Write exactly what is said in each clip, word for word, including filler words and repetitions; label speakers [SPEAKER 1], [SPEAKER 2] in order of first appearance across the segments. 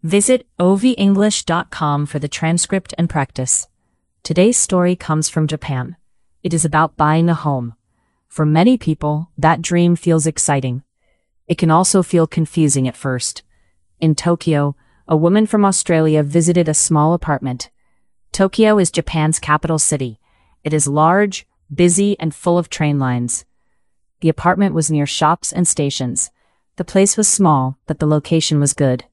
[SPEAKER 1] Visit o v english dot com for the transcript and practice. Today's story comes from Japan. It is about buying a home. For many people, that dream feels exciting. It can also feel confusing at first. In Tokyo, a woman from Australia visited a small apartment. Tokyo is Japan's capital city. It is large, busy, and full of train lines. The apartment was near shops and stations. The place was small, but the location was good.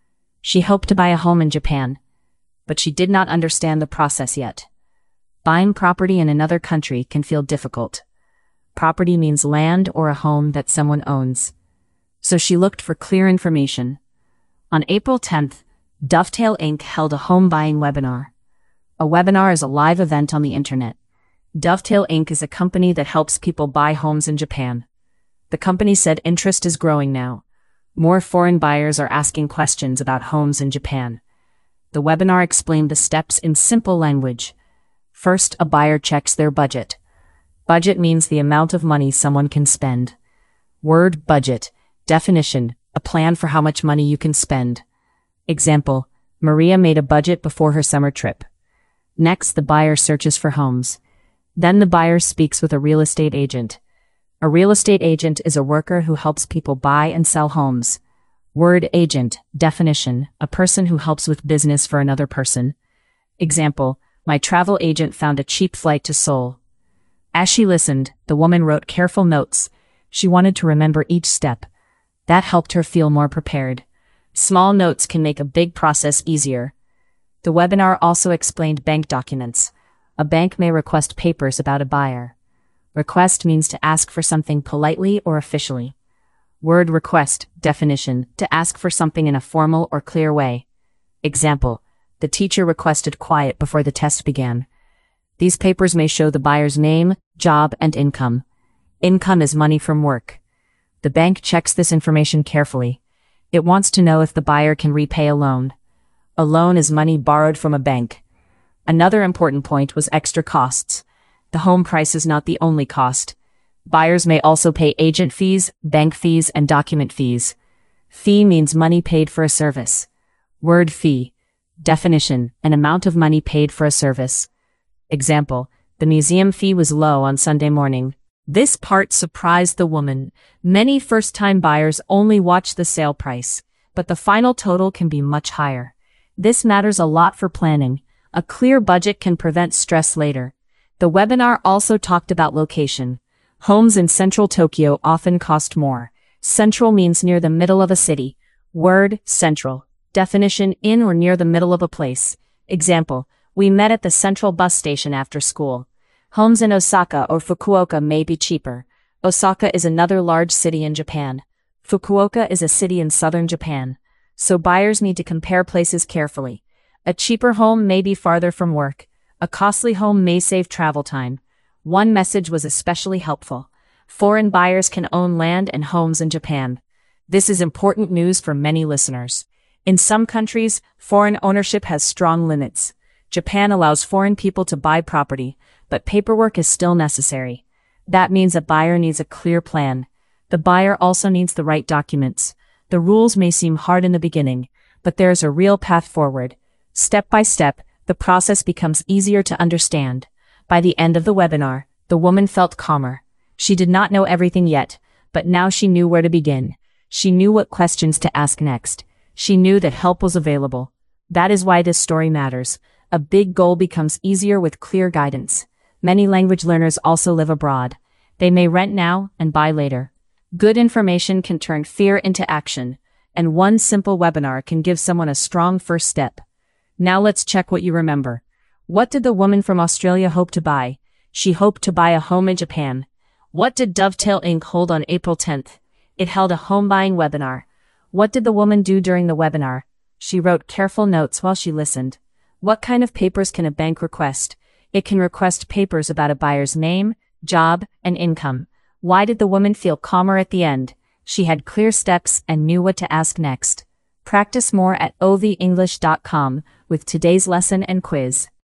[SPEAKER 1] She hoped to buy a home in Japan, but she did not understand the process yet. Buying property in another country can feel difficult. Property means land or a home that someone owns. So she looked for clear information. On April tenth, Dovetail Incorporated held a home buying webinar. A webinar is a live event on the internet. Dovetail Incorporated is a company that helps people buy homes in Japan. The company said interest is growing now. More foreign buyers are asking questions about homes in Japan. The webinar explained the steps in simple language. First, a buyer checks their budget. Budget means the amount of money someone can spend. Word budget. Definition, a plan for how much money you can spend. Example, Maria made a budget before her summer trip. Next, the buyer searches for homes. Then the buyer speaks with a real estate agent. A real estate agent is a worker who helps people buy and sell homes. Word agent, definition, a person who helps with business for another person. Example, my travel agent found a cheap flight to Seoul. As she listened, the woman wrote careful notes. She wanted to remember each step. That helped her feel more prepared. Small notes can make a big process easier. The webinar also explained bank documents. A bank may request papers about a buyer. Request means to ask for something politely or officially. Word request, definition, to ask for something in a formal or clear way. Example, the teacher requested quiet before the test began. These papers may show the buyer's name, job, and income. Income is money from work. The bank checks this information carefully. It wants to know if the buyer can repay a loan. A loan is money borrowed from a bank. Another important point was extra costs. The home price is not the only cost. Buyers may also pay agent fees, bank fees, and document fees. Fee means money paid for a service. Word fee. Definition, an amount of money paid for a service. Example, the museum fee was low on Sunday morning. This part surprised the woman. Many first-time buyers only watch the sale price, but the final total can be much higher. This matters a lot for planning. A clear budget can prevent stress later. The webinar also talked about location. Homes in central Tokyo often cost more. Central means near the middle of a city. Word, central. Definition, in or near the middle of a place. Example, we met at the central bus station after school. Homes in Osaka or Fukuoka may be cheaper. Osaka is another large city in Japan. Fukuoka is a city in southern Japan. So buyers need to compare places carefully. A cheaper home may be farther from work. A costly home may save travel time. One message was especially helpful. Foreign buyers can own land and homes in Japan. This is important news for many listeners. In some countries, foreign ownership has strong limits. Japan allows foreign people to buy property, but paperwork is still necessary. That means a buyer needs a clear plan. The buyer also needs the right documents. The rules may seem hard in the beginning, but there is a real path forward. Step by step, the process becomes easier to understand. By the end of the webinar, the woman felt calmer. She did not know everything yet, but now she knew where to begin. She knew what questions to ask next. She knew that help was available. That is why this story matters. A big goal becomes easier with clear guidance. Many language learners also live abroad. They may rent now and buy later. Good information can turn fear into action, and one simple webinar can give someone a strong first step. Now let's check what you remember. What did the woman from Australia hope to buy? She hoped to buy a home in Japan. What did Dovetail Incorporated hold on April tenth? It held a home buying webinar. What did the woman do during the webinar? She wrote careful notes while she listened. What kind of papers can a bank request? It can request papers about a buyer's name, job, and income. Why did the woman feel calmer at the end? She had clear steps and knew what to ask next. Practice more at o v english dot com with today's lesson and quiz.